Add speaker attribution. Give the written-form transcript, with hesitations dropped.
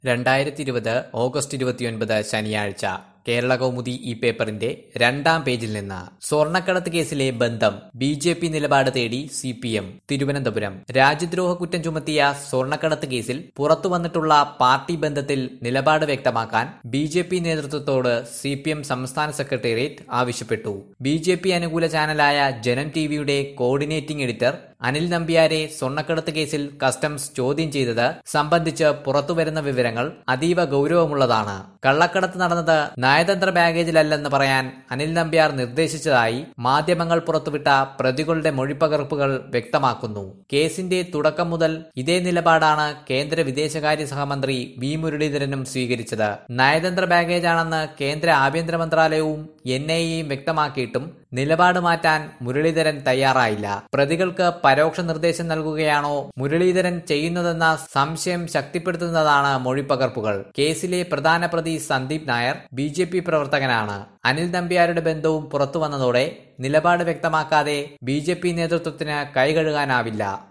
Speaker 1: 2020 August 29 ശനിയാഴ്ച കേരളകൗമുദി ഈ പേപ്പറിന്റെ 2-ാം പേജിൽ നിന്ന് സ്വർണ്ണക്കടത്ത് കേസിലെ ബന്ധം ബി.ജെ.പി. നിലപാട് തേടി സി.പി.എം. തിരുവനന്തപുരം. രാജ്യദ്രോഹ കുറ്റം ചുമത്തിയ സ്വർണ്ണക്കടത്ത് കേസിൽ പുറത്തുവന്നിട്ടുള്ള പാർട്ടി ബന്ധത്തിൽ നിലപാട് വ്യക്തമാക്കാൻ ബി.ജെ.പി. നേതൃത്വത്തോട് സി.പി.എം. സംസ്ഥാന സെക്രട്ടേറിയറ്റ് ആവശ്യപ്പെട്ടു. ബി.ജെ.പി. അനുകൂല ചാനലായ ജനം ടിവിയുടെ കോർഡിനേറ്റിംഗ് എഡിറ്റർ അനിൽ നമ്പ്യാരെ സ്വർണ്ണക്കടത്ത് കേസിൽ കസ്റ്റംസ് ചോദ്യം ചെയ്തത് സംബന്ധിച്ച് പുറത്തുവരുന്ന വിവരങ്ങൾ അതീവ ഗൌരവമുള്ളതാണ്. കള്ളക്കടത്ത് നടന്നത് നയതന്ത്ര ബാഗേജിലല്ലെന്ന് പറയാൻ അനിൽ നമ്പ്യാർ നിർദ്ദേശിച്ചതായി മാധ്യമങ്ങൾ പുറത്തുവിട്ട പ്രതികളുടെ മൊഴിപ്പകർപ്പുകൾ വ്യക്തമാക്കുന്നു. കേസിന്റെ തുടക്കം മുതൽ ഇതേ നിലപാടാണ് കേന്ദ്ര വിദേശകാര്യ സഹമന്ത്രി വി മുരളീധരനും സ്വീകരിച്ചത്. നയതന്ത്ര ബാഗേജാണെന്ന് കേന്ദ്ര ആഭ്യന്തര മന്ത്രാലയവും എൻ.ഐ.എയും വ്യക്തമാക്കിയിട്ടും നിലപാട് മാറ്റാൻ മുരളീധരൻ തയ്യാറായില്ല. പ്രതികൾക്ക് പരോക്ഷ നിർദ്ദേശം നൽകുകയാണോ മുരളീധരൻ ചെയ്യുന്നതെന്ന സംശയം ശക്തിപ്പെടുത്തുന്നതാണ് മൊഴിപ്പകർപ്പുകൾ. കേസിലെ പ്രധാന പ്രതി സന്ദീപ് നായർ ബി.ജെ.പി. പ്രവർത്തകനാണ്. അനിൽ നമ്പ്യാരുടെ ബന്ധവും പുറത്തുവന്നതോടെ നിലപാട് വ്യക്തമാക്കാതെ ബി.ജെ.പി. നേതൃത്വത്തിന് കൈകഴുകാനാവില്ല.